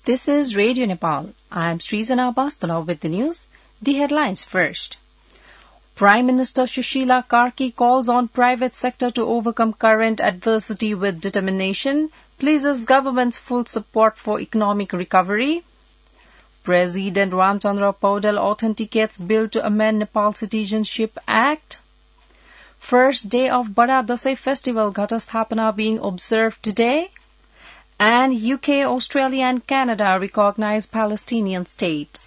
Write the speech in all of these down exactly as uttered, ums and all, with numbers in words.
This is Radio Nepal. I am Srizana Bastula with the news. The headlines first. Prime Minister Sushila Karki calls on private sector to overcome current adversity with determination, pleases government's full support for economic recovery. President Ramchandra Paudel authenticates bill to amend Nepal Citizenship Act. First day of Bada Dasai Festival Ghatasthapana being observed today. And U K, Australia and Canada recognize Palestinian state.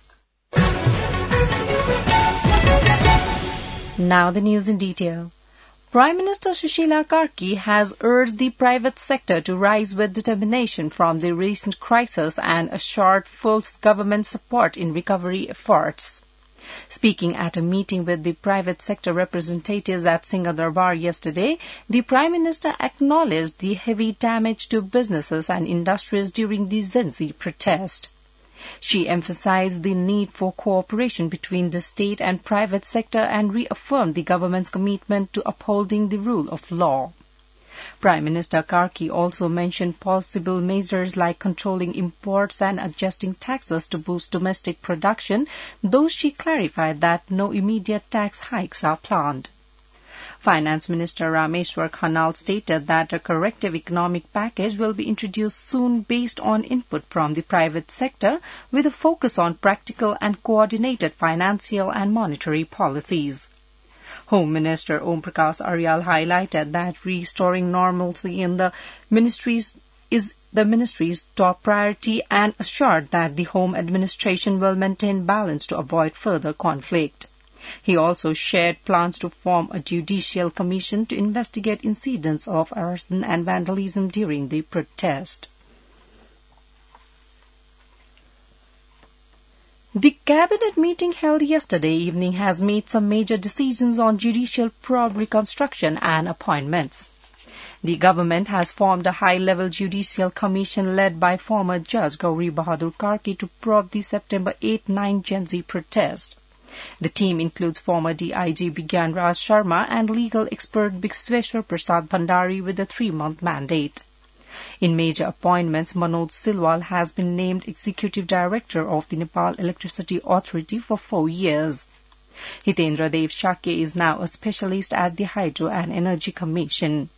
Now the news in detail. Prime Minister Sushila Karki has urged the private sector to rise with determination from the recent crisis and assured full government support in recovery efforts. Speaking at a meeting with the private sector representatives at Singadarbar yesterday, the Prime Minister acknowledged the heavy damage to businesses and industries during the Zenzi protest. She emphasized the need for cooperation between the state and private sector and reaffirmed the government's commitment to upholding the rule of law. Prime Minister Karki also mentioned possible measures like controlling imports and adjusting taxes to boost domestic production, though she clarified that no immediate tax hikes are planned. Finance Minister Rameshwar Khanal stated that a corrective economic package will be introduced soon based on input from the private sector, with a focus on practical and coordinated financial and monetary policies. Home Minister Om Prakash Aryal highlighted that restoring normalcy in the ministries is the ministry's top priority and assured that the Home Administration will maintain balance to avoid further conflict. He also shared plans to form a judicial commission to investigate incidents of arson and vandalism during the protest. The cabinet meeting held yesterday evening has made some major decisions on judicial probe reconstruction and appointments. The government has formed a high-level judicial commission led by former Judge Gauri Bahadur Karki to probe the September eighth nine Gen Z protest. The team includes former D I G Bigyan Raj Sharma and legal expert Bixweshwar Prasad Bhandari with a three-month mandate. In major appointments, Manoj Silwal has been named Executive Director of the Nepal Electricity Authority for four years. Hitendra Dev Shakya is now a specialist at the Hydro and Energy Commission.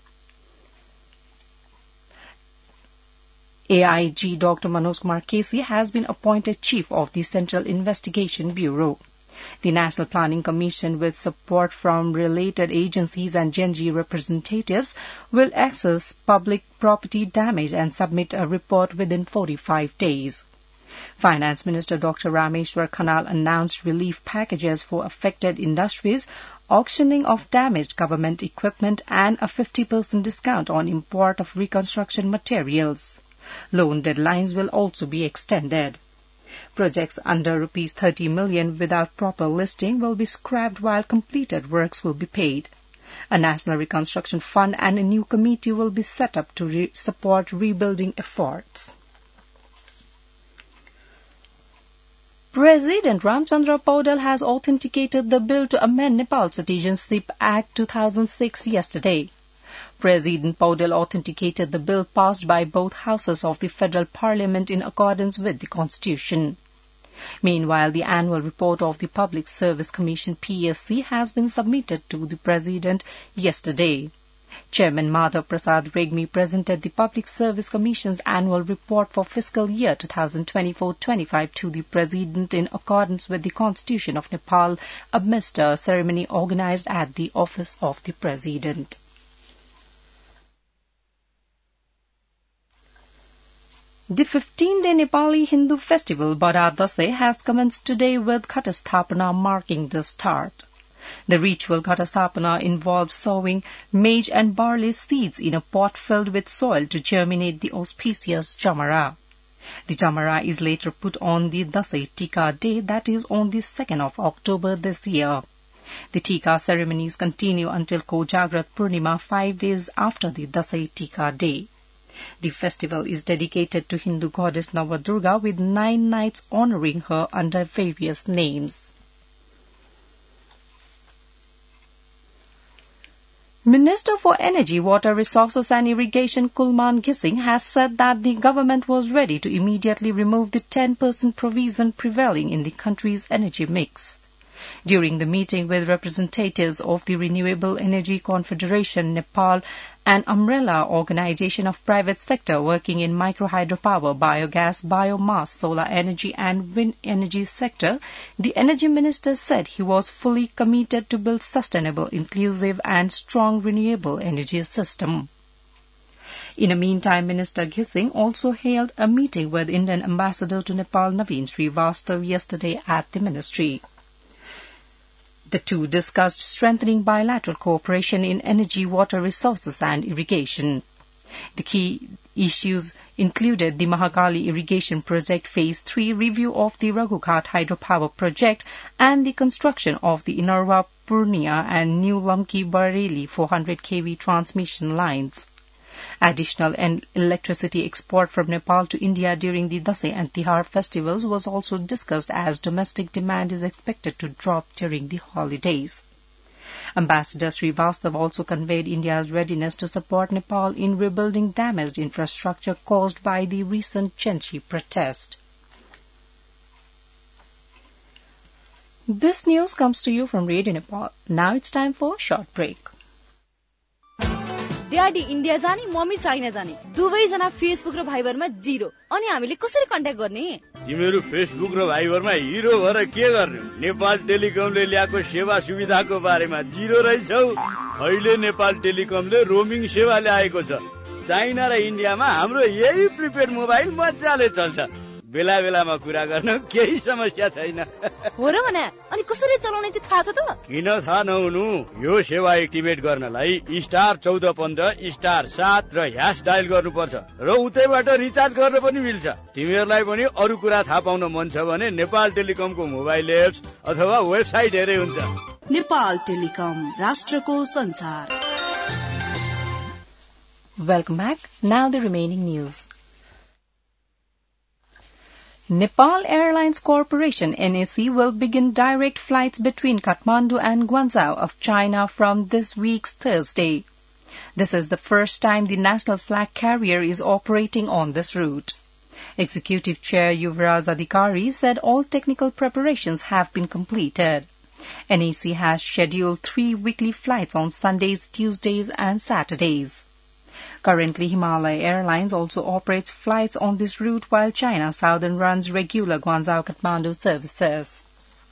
A I G Doctor Manoj Kumar Kesi has been appointed Chief of the Central Investigation Bureau. The National Planning Commission, with support from related agencies and Gen Z representatives, will assess public property damage and submit a report within forty-five days. Finance Minister Doctor Rameshwar Khanal announced relief packages for affected industries, auctioning of damaged government equipment, and a fifty percent discount on import of reconstruction materials. Loan deadlines will also be extended. Projects under rupees thirty million without proper listing will be scrapped while completed works will be paid. A National Reconstruction Fund and a new committee will be set up to re- support rebuilding efforts. President Ramchandra Paudel has authenticated the bill to amend Nepal Citizenship Act two thousand six yesterday. President Paudel authenticated the bill passed by both houses of the Federal Parliament in accordance with the Constitution. Meanwhile, the annual report of the Public Service Commission P S C has been submitted to the President yesterday. Chairman Madhav Prasad Regmi presented the Public Service Commission's annual report for fiscal year twenty twenty-four twenty-five to the President in accordance with the Constitution of Nepal amidst a ceremony organized at the Office of the President. The fifteen-day Nepali Hindu festival Bada Dasai has commenced today with Ghatasthapana marking the start. The ritual Ghatasthapana involves sowing maize and barley seeds in a pot filled with soil to germinate the auspicious Jamara. The Jamara is later put on the Dasai Tika day, that is on the second of October this year. The Tika ceremonies continue until Kojagrat Purnima, five days after the Dasai Tika day. The festival is dedicated to Hindu goddess Navadurga with nine nights honoring her under various names. Minister for Energy, Water Resources and Irrigation Kulman Gising has said that the government was ready to immediately remove the ten percent provision prevailing in the country's energy mix. During the meeting with representatives of the Renewable Energy Confederation, Nepal, an umbrella organization of private sector working in micro-hydropower, biogas, biomass, solar energy and wind energy sector, the energy minister said he was fully committed to build sustainable, inclusive and strong renewable energy system. In the meantime, Minister Gising also held a meeting with Indian Ambassador to Nepal, Naveen Srivastav, yesterday at the ministry. The two discussed strengthening bilateral cooperation in energy, water resources and irrigation. The key issues included the Mahakali Irrigation Project Phase three review of the Raghughat Hydropower Project and the construction of the Inarwa Purnia and New Lamki Bareilly four hundred kilovolt transmission lines. Additional electricity export from Nepal to India during the Dasai and Tihar festivals was also discussed as domestic demand is expected to drop during the holidays. Ambassador Srivastav also conveyed India's readiness to support Nepal in rebuilding damaged infrastructure caused by the recent Chenchi protest. This news comes to you from Radio Nepal. Now it's time for a short break. Daddy India जाने mummy China जाने दुवैजना Facebook र भाइबरमा zero अनि हामीले कसरी contact गर्ने तिमीहरू Facebook र भाइबरमा हिरो भएर के गर्ने नेपाल टेलिकमले ल्याएको सेवा सुविधाको बारेमा जिरो रहेछौ अहिले नेपाल टेलिकमले रोमिङ सेवा ल्याएको छ चाइना र इन्डियामा हाम्रो यही प्रिपेड मोबाइल मजाले चल्छ बेला बेलामा कुरा गर्न केही समस्या छैन हो र भने अनि कसरी चलाउने चाहिँ थाहा छ त किन थाहा नहुनु यो सेवा एक्टिभेट गर्नलाई स्टार चौध पन्ध्र स्टार सात र ह्याश डायल गर्नुपर्छ र उतैबाट रिचार्ज गर्न पनि मिल्छ तिमीहरूलाई पनि अरू कुरा थाहा पाउन मन छ भने नेपाल टेलिकमको मोबाइल एप्स अथवा वेबसाइट हेरे हुन्छ नेपाल टेलिकम राष्ट्रको संचार Welcome back. Now the remaining news. Nepal Airlines Corporation N A C will begin direct flights between Kathmandu and Guangzhou of China from this week's Thursday. This is the first time the national flag carrier is operating on this route. Executive Chair Yuvraj Adhikari said all technical preparations have been completed. N A C has scheduled three weekly flights on Sundays, Tuesdays and Saturdays. Currently, Himalaya Airlines also operates flights on this route while China Southern runs regular Guangzhou-Kathmandu services.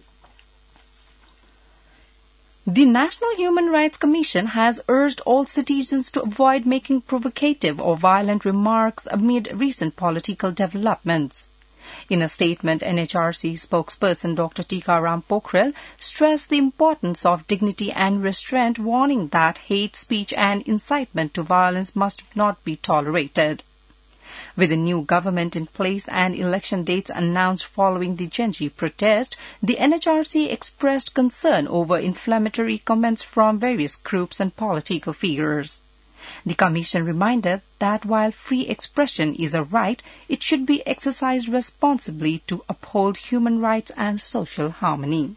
The National Human Rights Commission has urged all citizens to avoid making provocative or violent remarks amid recent political developments. In a statement, N H R C spokesperson Doctor Tikaram Pokhrel stressed the importance of dignity and restraint, warning that hate speech and incitement to violence must not be tolerated. With a new government in place and election dates announced following the Genji protest, the N H R C expressed concern over inflammatory comments from various groups and political figures. The Commission reminded that while free expression is a right, it should be exercised responsibly to uphold human rights and social harmony.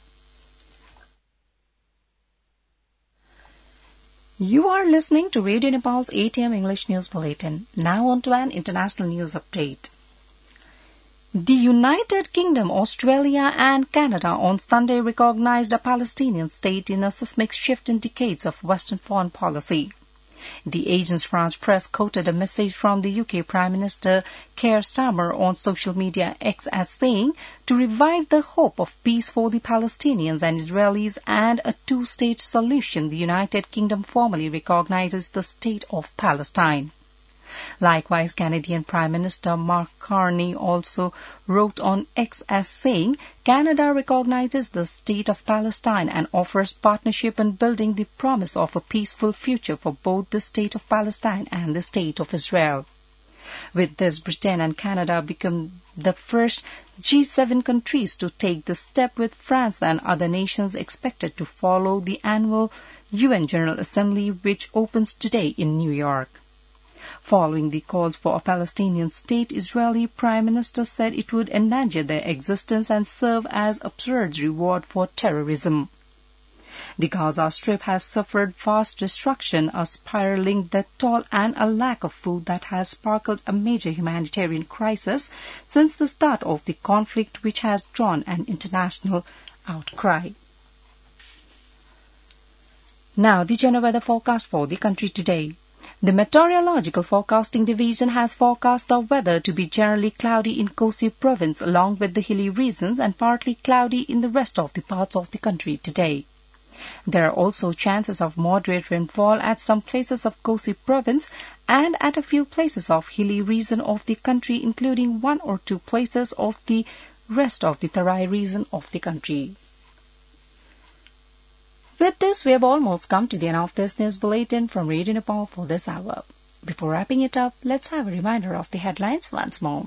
You are listening to Radio Nepal's eight a m English News Bulletin. Now on to an international news update. The United Kingdom, Australia and Canada on Sunday recognized a Palestinian state in a seismic shift in decades of Western foreign policy. The Agence France Presse quoted a message from the U K Prime Minister Keir Starmer on social media X as saying, to revive the hope of peace for the Palestinians and Israelis and a two-state solution, the United Kingdom formally recognizes the state of Palestine. Likewise, Canadian Prime Minister Mark Carney also wrote on X as saying, Canada recognizes the state of Palestine and offers partnership in building the promise of a peaceful future for both the state of Palestine and the state of Israel. With this, Britain and Canada become the first G seven countries to take the step, with France and other nations expected to follow the annual U N General Assembly, which opens today in New York. Following the calls for a Palestinian state, Israeli Prime Minister said it would endanger their existence and serve as absurd reward for terrorism. The Gaza Strip has suffered vast destruction, a spiraling death toll, and a lack of food that has sparkled a major humanitarian crisis since the start of the conflict, which has drawn an international outcry. Now, the general weather forecast for the country today. The Meteorological Forecasting Division has forecast the weather to be generally cloudy in Kosi province along with the hilly regions and partly cloudy in the rest of the parts of the country today. There are also chances of moderate rainfall at some places of Kosi province and at a few places of hilly region of the country, including one or two places of the rest of the Tarai region of the country. With this, we have almost come to the end of this news bulletin from Radio Nepal for this hour. Before wrapping it up, let's have a reminder of the headlines once more.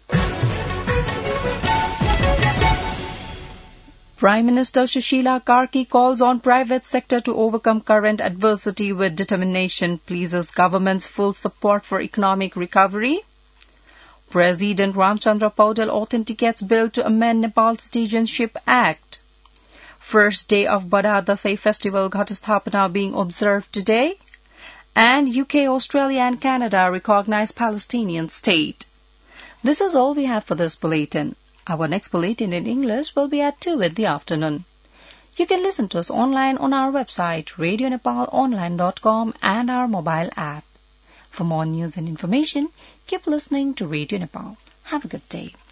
Prime Minister Sushila Karki calls on private sector to overcome current adversity with determination, pleases government's full support for economic recovery. President Ramchandra Paudel authenticates bill to amend Nepal Citizenship Act. First day of Bada Dasai Festival Ghatasthapana being observed today. And U K, Australia and Canada recognize Palestinian state. This is all we have for this bulletin. Our next bulletin in English will be at two in the afternoon. You can listen to us online on our website radio nepal online dot com and our mobile app. For more news and information, keep listening to Radio Nepal. Have a good day.